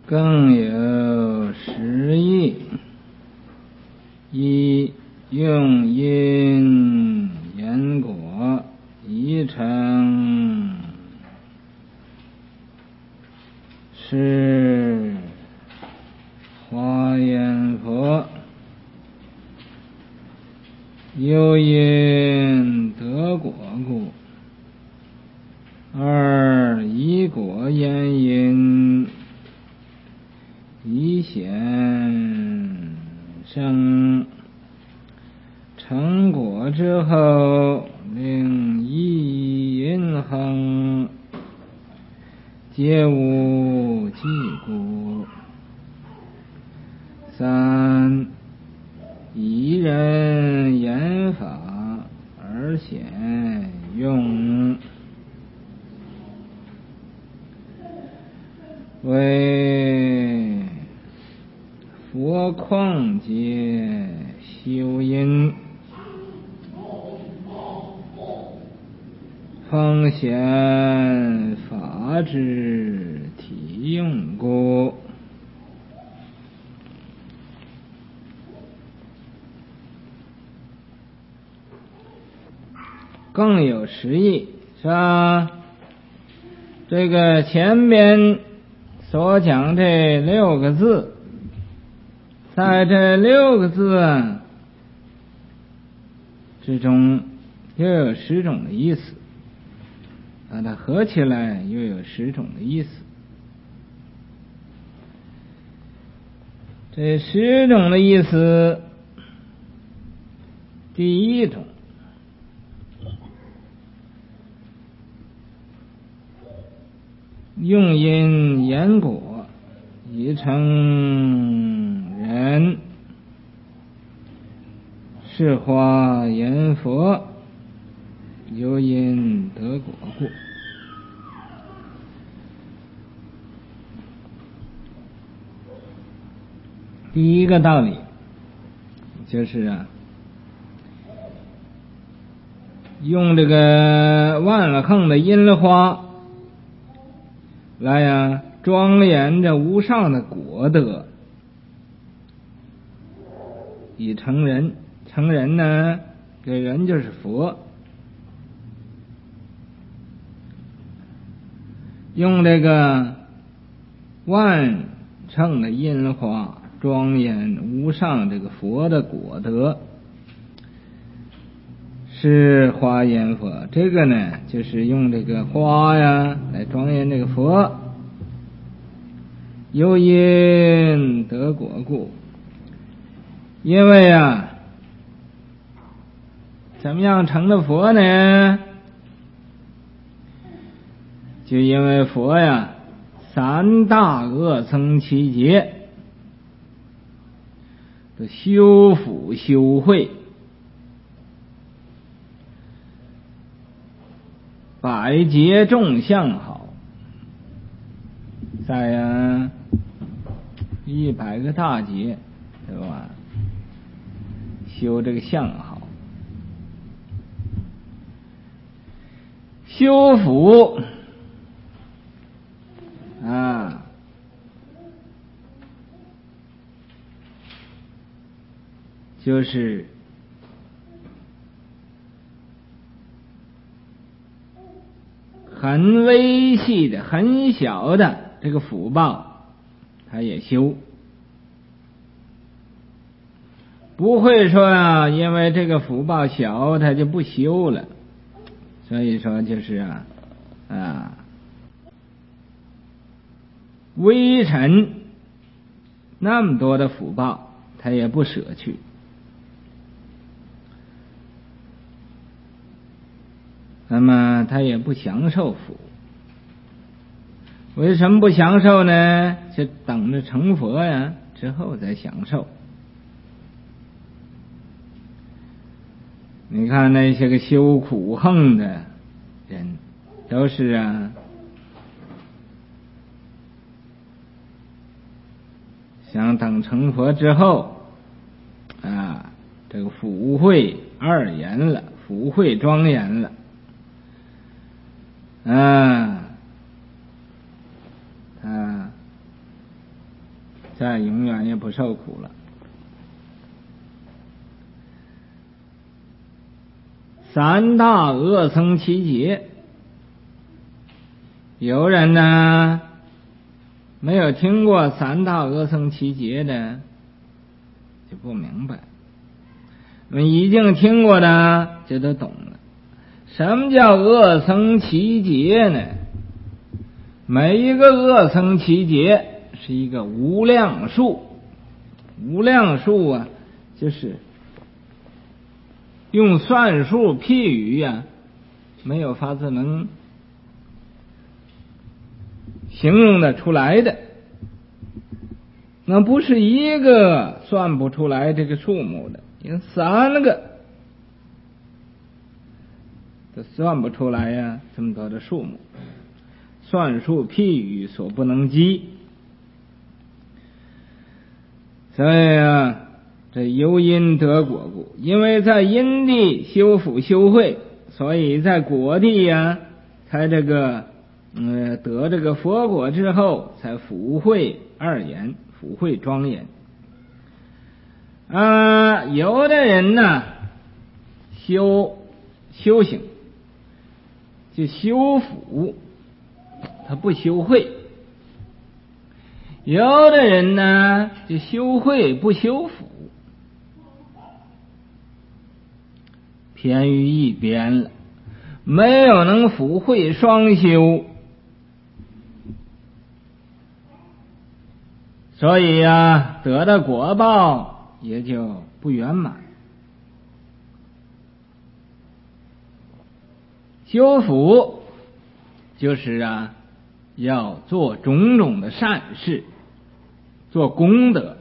更有十义：一、用因缘果已成是华严佛，由因得果故。二、以果言因以显生，成果之后令一因恒，皆无记故。三、以人言法而显用，为佛旷劫修因，方显法之体用故。更有十义，是吧？这个前边所讲这六个字，在这六个字之中又有10种的意思，把它合起来又有10种的意思。这10种的意思，第一种，用因言果已成人，是华严佛，由因得果故。第一个道理就是用这个万恒的因花来庄严着无上的果德，以成人。成人呢，这人就是佛，用这个万乘的因花庄严无上这个佛的果德，是华严佛。这个呢，就是用这个花来庄严这个佛，由因得果故。因为怎么样成的佛呢？就因为佛三大恶僧七劫的修福修慧，百劫众相好，在100个大劫，对吧？修这个相好，修福就是很微细的很小的这个福报他也修，不会说因为这个福报小他就不修了。所以说就是微尘那么多的福报他也不舍去。那么他也不享受福。为什么不享受呢？就等着成佛之后再享受。你看那些个修苦行的人，都是想等成佛之后这个福慧二严了，福慧庄严了再永远也不受苦了。三大恶僧七劫，有人呢没有听过三大恶僧七劫的就不明白，我们已经听过的就都懂了。什么叫恶僧七劫呢？每一个恶僧七劫是一个无量数，无量数啊，就是用算术譬喻啊，没有法子能形容的出来的。那不是一个算不出来这个数目的，有三个都算不出来呀，这么多的数目，算术譬喻所不能及。所以啊，这由因得果故，因为在因地修福修慧，所以在果地呀，才这个得这个佛果之后，才福慧二严，福慧庄严。有的人呢，修行就修福，他不修慧；有的人呢，就修慧不修福，偏于一边了，没有能福慧双修，所以呀，得的果报也就不圆满。修福就是啊，要做种种的善事，做功德。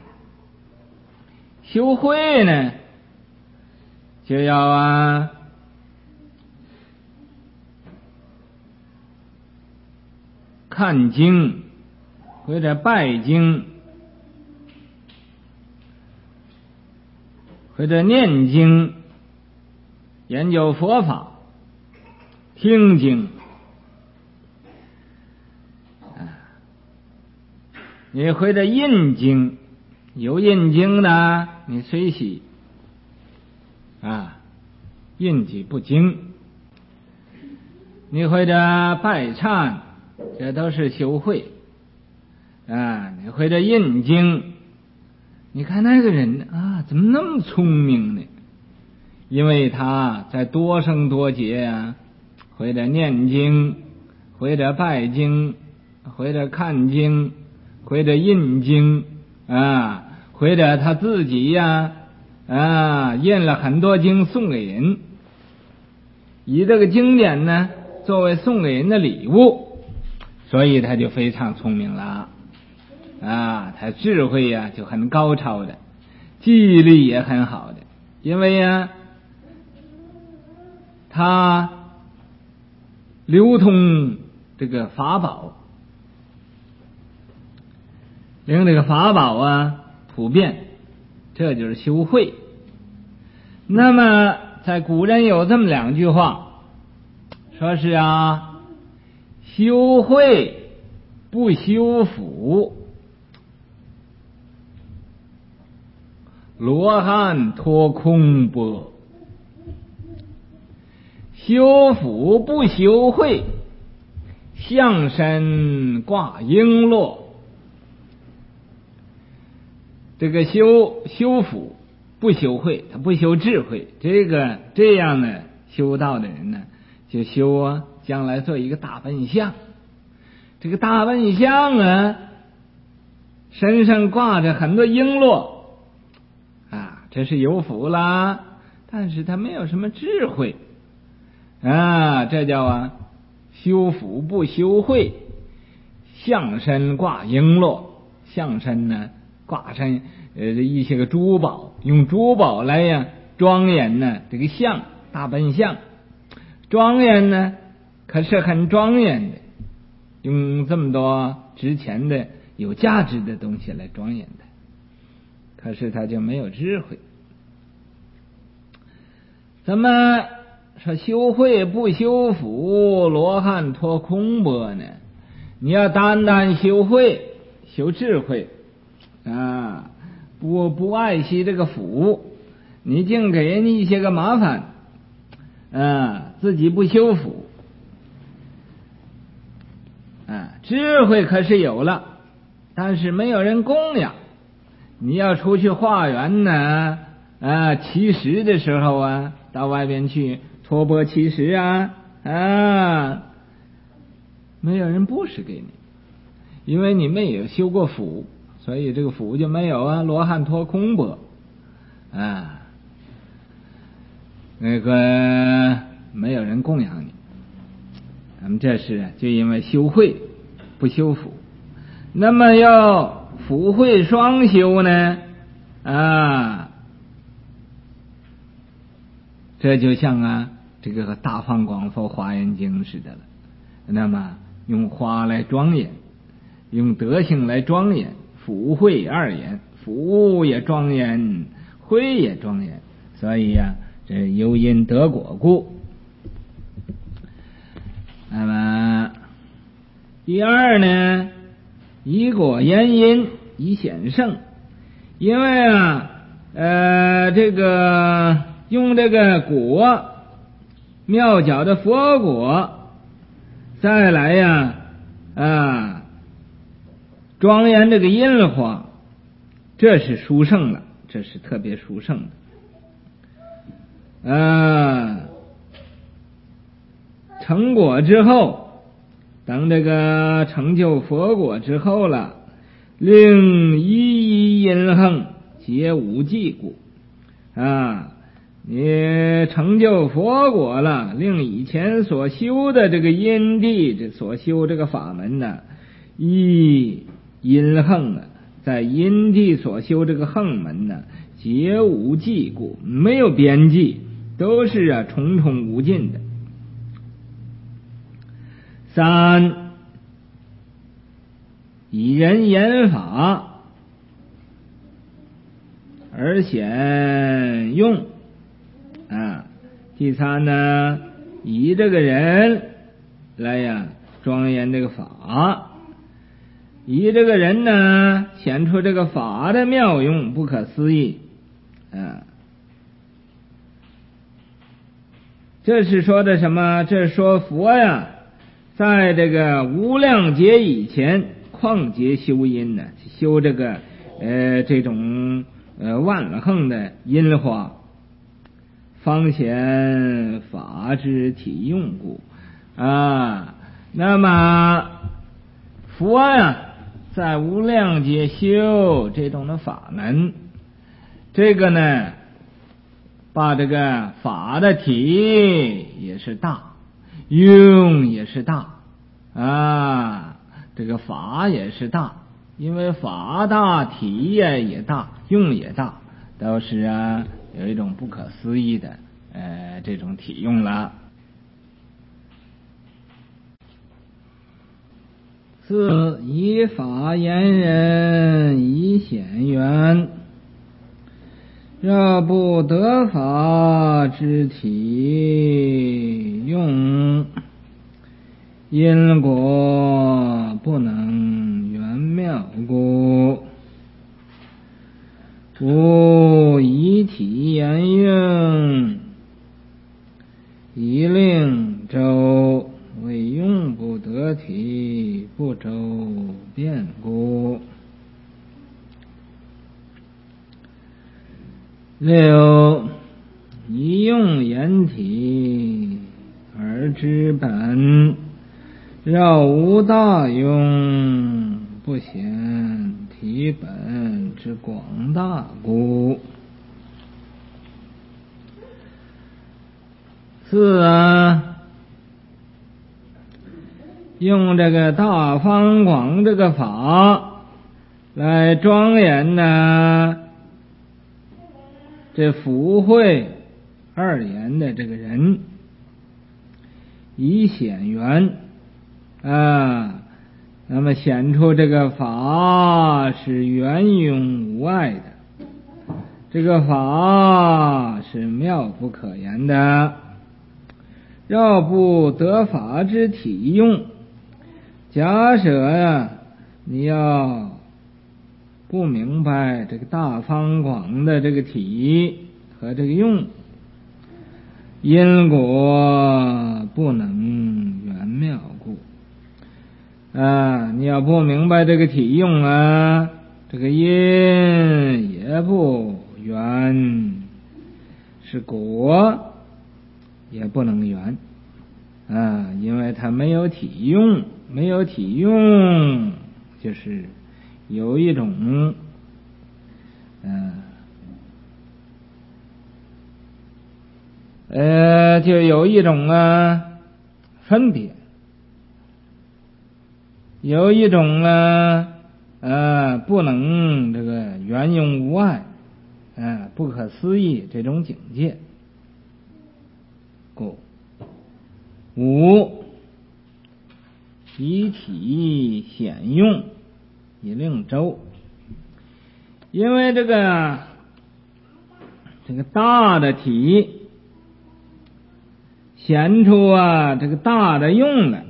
修慧呢，就要看经或者拜经或者念经，研究佛法，听经。你或者印经，有印经的你随喜印记不精。你或者拜忏，这都是修慧你或者印经，你看那个人怎么那么聪明呢？因为他在多生多劫或者念经，或者拜经，或者看经，或者印经或者他自己印了很多经送给人，以这个经典呢作为送给人的礼物，所以他就非常聪明了他智慧就很高超的，记忆力也很好的，因为他流通这个法宝，令这个法宝普遍，这就是修慧。那么在古人有这么两句话，说是修慧不修福，罗汉脱空钵。修福不修慧，象身挂璎珞。这个修福不修慧，他不修智慧，这样呢，修道的人呢，就修将来做一个大笨象。这个大笨象身上挂着很多璎珞这是有福啦，但是他没有什么智慧这叫修福不修慧，象身挂璎珞。象身呢，挂上一些个珠宝，用珠宝来庄严呢这个象，大笨象庄严呢，可是很庄严的，用这么多值钱的有价值的东西来庄严的，可是他就没有智慧。怎么说修慧不修福，罗汉脱空钵呢？你要单单修慧修智慧， 啊，不爱惜这个福，你净给人一些个麻烦啊，自己不修福啊。智慧可是有了，但是没有人供养。你要出去化缘呢啊，乞食的时候啊，到外边去托钵乞食啊，没有人布施给你，因为你没有修过福，所以这个福就没有啊。罗汉托空钵啊，那个没有人供养你。咱们这是就因为修慧不修福，那么要福慧双修呢啊，这就像这个大放广佛华严经似的了。那么用花来庄严，用德行来庄严，福慧二严，福也庄严，慧也庄严，所以这有因得果故。那么第二呢，以果言因，以显圣。因为这个用这个果，妙角的佛果，再来庄严这个因花，这是殊胜了，这是特别殊胜的。成果之后，等这个成就佛果之后了，令一因恒皆无记故你成就佛果了，令以前所修的这个因地所修这个法门呢，一因恒在因地所修这个恒门呢，皆无记故，没有边际，都是重重无尽的。三，以人言法而显用第三呢，以这个人来庄严这个法，以这个人呢显出这个法的妙用不可思议这是说的什么？这是说佛在这个无量劫以前旷劫修因呢，修这个这种万恒的因花，方显法之体用故那么佛在无量劫修这种的法门，这个呢把这个法的体也是大，用也是大这个法也是大，因为法大，体也大，用也大，都是有一种不可思议的这种体用了。四，以法言人，以显缘。若不得法之体用，因果不能圆妙故，故以体言用，以令周，为用不得体，不周变故。六，以用言体而知本，若无大用，不显体本之广大故。四用这个大方广这个法来庄严这福慧二言的这个人，以显缘那么显出这个法是圆融无碍的，这个法是妙不可言的。若不得法之体用，假设你要不明白这个大方广的这个体和这个用，因果不能圆妙故。你要不明白这个体用啊，这个因也不圆，是果也不能圆因为它没有体用，没有体用就是有一种就有一种分别，有一种不能这个圆融无碍不可思议这种境界。故五以体显用以令周，因为这个大的体显出这个大的用来，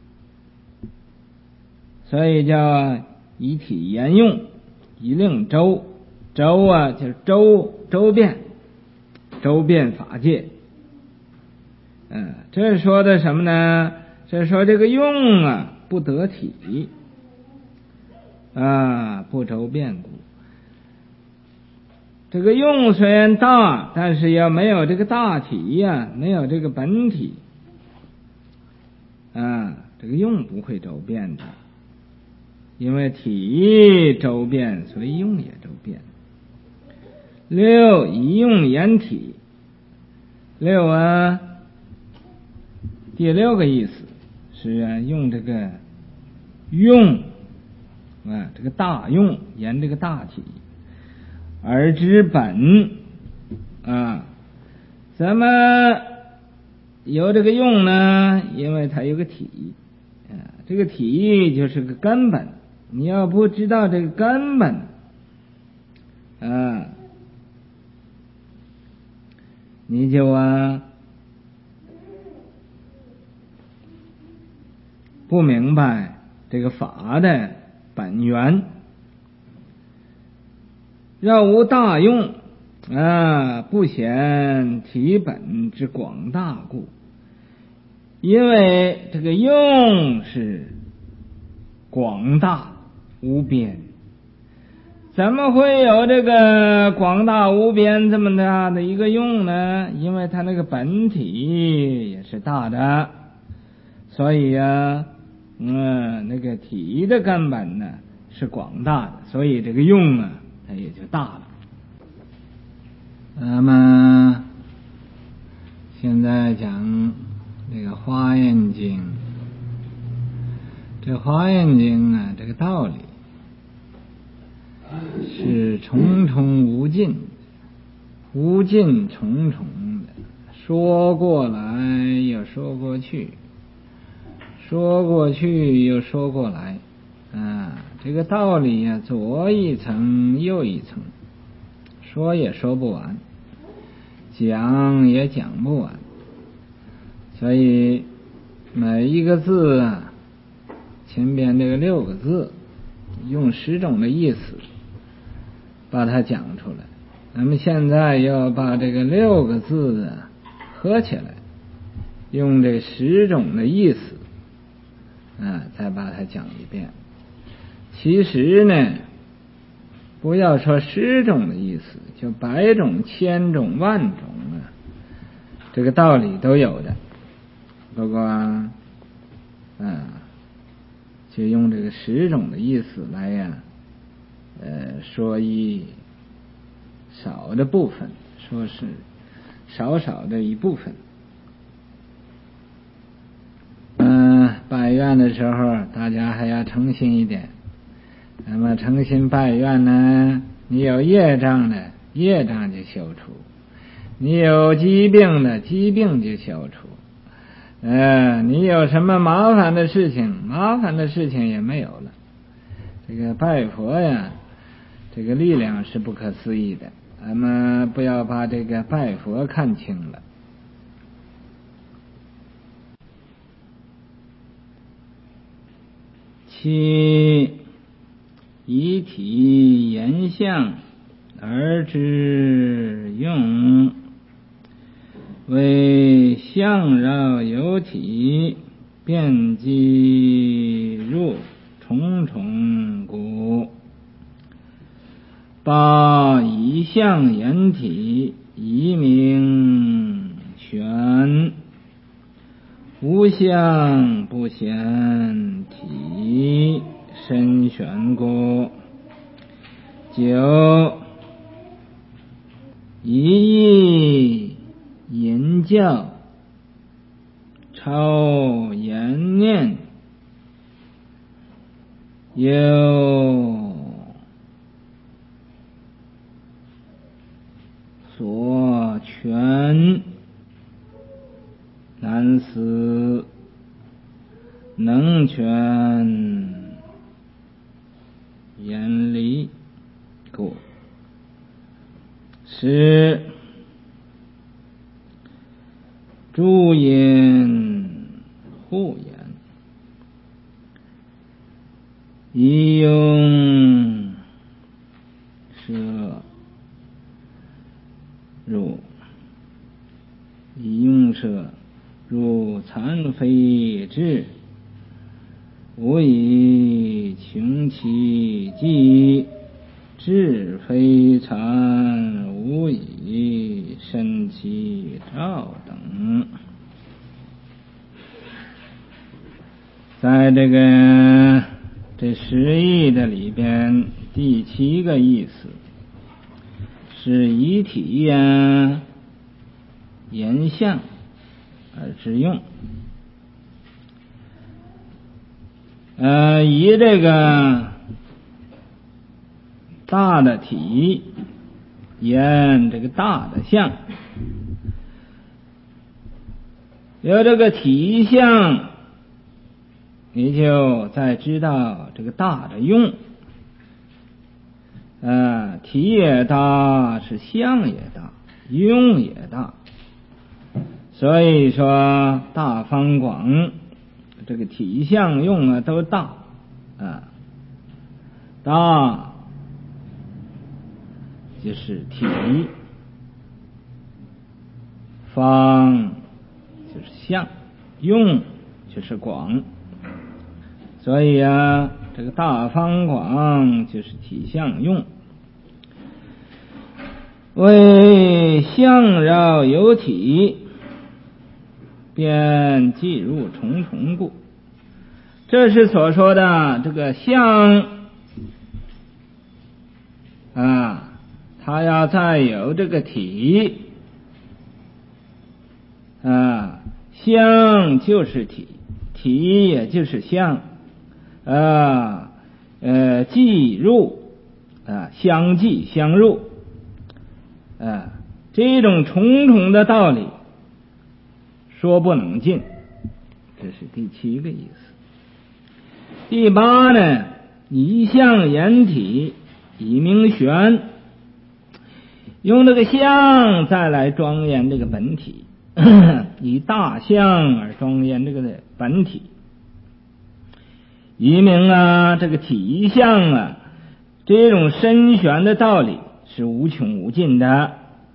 所以叫以体言用以令周。周就是周遍法界。这是说的什么呢？这是说这个用不得体不周遍故。这个用虽然大，但是要没有这个大体没有这个本体这个用不会周遍的。因为体周遍，所以用也周遍。六以用言体。六第六个意思是用这个用这个大用言这个大体，而知本怎么有这个用呢？因为它有个体这个体就是个根本，你要不知道这个根本你就不明白这个法的本源。若无大用不显体本之广大故。因为这个用是广大无边，怎么会有这个广大无边这么大的一个用呢？因为它那个本体也是大的，所以那个体的根本呢是广大的，所以这个用它也就大了。那么现在讲这个华严经，这华严经这个道理是重重无尽，无尽重重的，说过来又说过去，说过去又说过来这个道理左一层右一层，说也说不完，讲也讲不完。所以每一个字前边这个6个字用10种的意思把它讲出来。那么现在要把这个6个字合起来，用这10种的意思再把它讲一遍。其实呢，不要说10种的意思，就100种、1000种、万种这个道理都有的。不过就用这个10种的意思来说一少的部分，说是少少的一部分。拜愿的时候大家还要诚心一点。那么诚心拜愿呢，你有业障的业障就消除，你有疾病的疾病就消除你有什么麻烦的事情，麻烦的事情也没有了。这个拜佛这个力量是不可思议的，咱们不要把这个拜佛看轻了。七以体言相而之用，为相绕有体，遍计入重重故。把以相言体，以名玄，无相不显体，深玄故。九一意言教，超言念，有所权，难思能全言离故。十诸言互言，以用摄入，以用摄入残非智，无以穷其机，智非残，无以生其照等。在这十义的里边，第七个意思是以体言相而之用。以这个大的体言这个大的相，有这个体相，你就再知道这个大的用。体也大，是相也大，用也大。所以说大方广，这个体相用都大。大就是体，方就是相，用就是广。所以这个大方广就是体相用，为相绕有体，便计入重重故。这是所说的这个相它要再有这个体，相就是体，体也就是相，计入，相继相入，这种重重的道理说不能尽。这是第七个意思。第八呢，以相言体，以名玄，用这个相再来庄严这个本体，以大相而庄严这个本体，以名这个体相这种深玄的道理是无穷无尽的。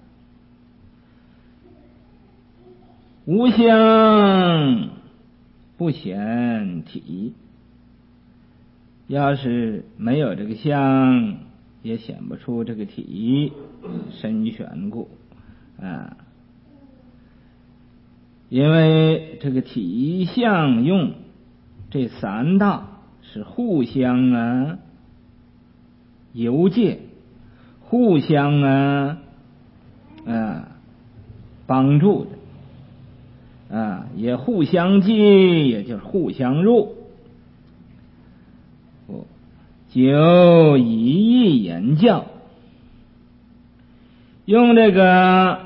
无相不显体，要是没有这个相，也显不出这个体，深玄故。因为这个体相用这三大是互相由介，互相帮助的，也互相济，也就是互相入。就以意言教，用这个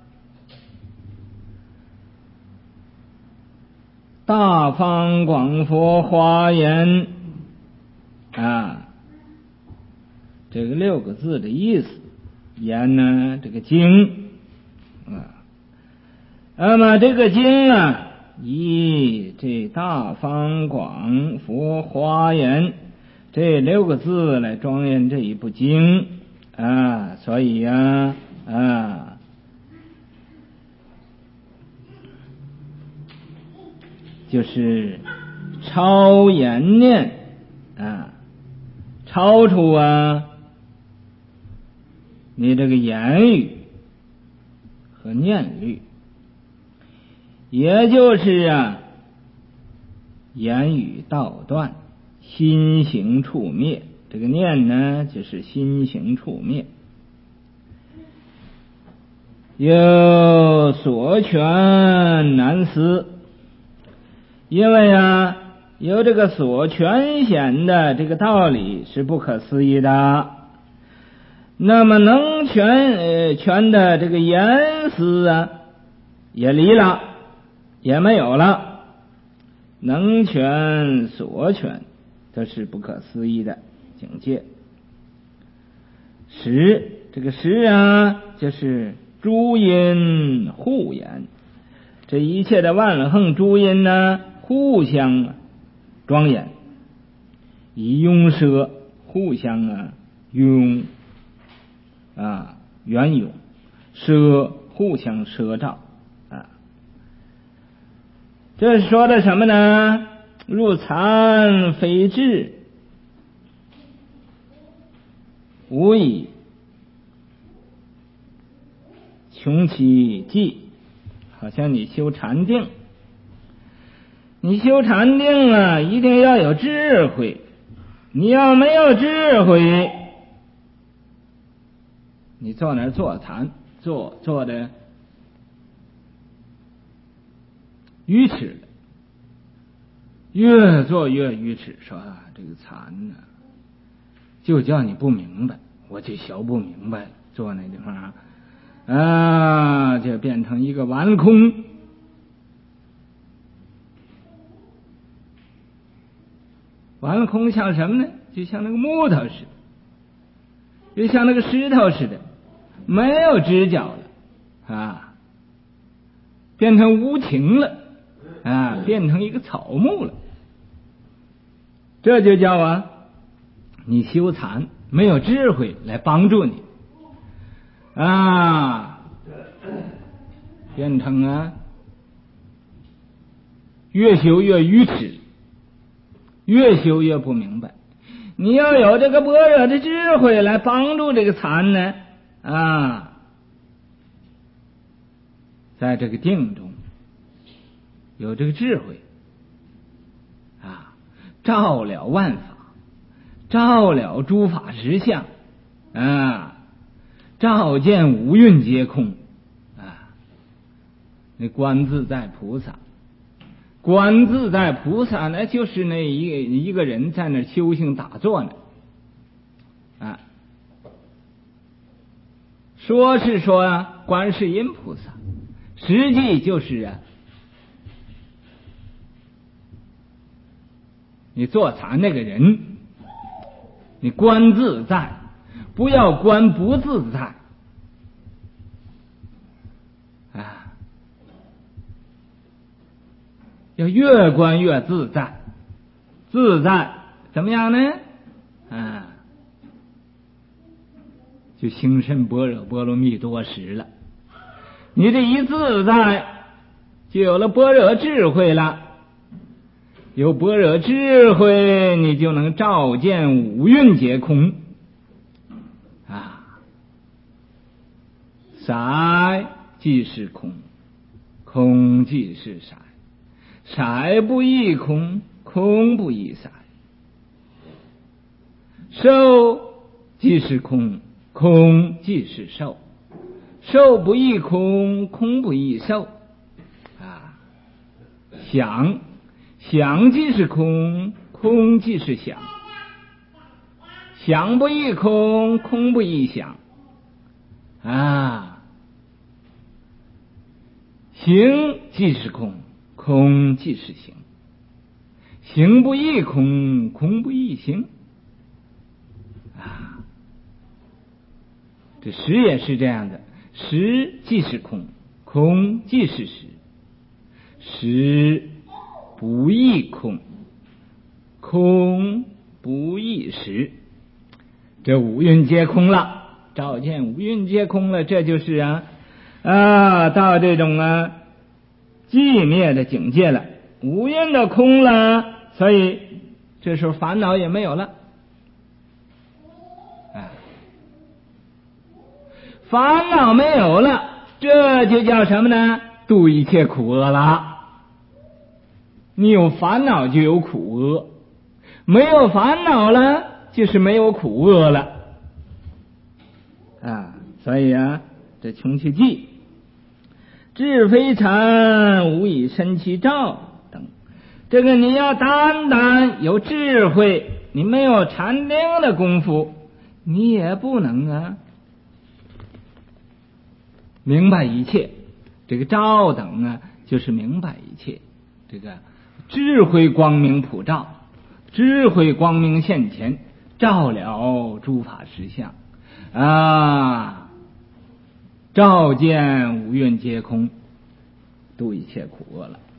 大方广佛华严这个6个字的意思，言这个经那么这个经以这大方广佛华严这6个字来庄严这一部经啊，所以呀就是超言念超出你这个言语和念律，也就是言语道断，心行处灭。这个念呢，就是心行处灭。有所权难思，因为有这个所权显的这个道理是不可思议的。那么能权的这个言思也离了，也没有了。能权所权，这是不可思议的境界。识，这个识就是诸因互言，这一切的万恒诸因互相庄严，以拥摄互相拥缘拥摄互相摄照这是说的什么呢？入禅非智，无以穷其技。好像你修禅定，你修禅定一定要有智慧，你要没有智慧，你坐那儿坐禅坐的愚痴，越做越愚痴，说这个禅就叫你不明白，我就学不明白，坐那地方就变成一个顽空。顽空像什么呢？就像那个木头似的，就像那个石头似的，没有直角了变成无情了变成一个草木了。这就叫你修禅没有智慧来帮助你变成越修越愚痴，越修越不明白。你要有这个般若的智慧来帮助这个禅呢在这个定中有这个智慧照了万法，照了诸法实相照见五蕴皆空那观自在菩萨，观自在菩萨呢，就是那一个人在那修行打坐呢说是说观世音菩萨，实际就是你坐禅那个人，你观自在，不要观不自在要越观越自在。自在怎么样呢就行深般若波罗蜜多时了。你这一自在就有了般若智慧了，有般若智慧你就能照见五蕴皆空色即是空，空即是色，色不异空，空不异色，受即是空，空即是受，受不异空，空不异受想，想即是空，空即是想，想不异空，空不异想行即是空，空即是行，行不异空，空不异行这识也是这样的，识即是空，空即是识，识不异空，空不异时。这五蕴皆空了，照见五蕴皆空了，这就是到这种寂灭的境界了，五蕴的空了，所以这时候烦恼也没有了。烦恼没有了，这就叫什么呢？度一切苦厄了。你有烦恼就有苦厄，没有烦恼了就是没有苦厄了所以这穷其寂，智非禅，无以身其照等。这个你要单单有智慧，你没有禅定的功夫，你也不能明白一切。这个照等就是明白一切，这个智慧光明普照，智慧光明现前，照了诸法实相照见五蕴皆空，度一切苦厄了。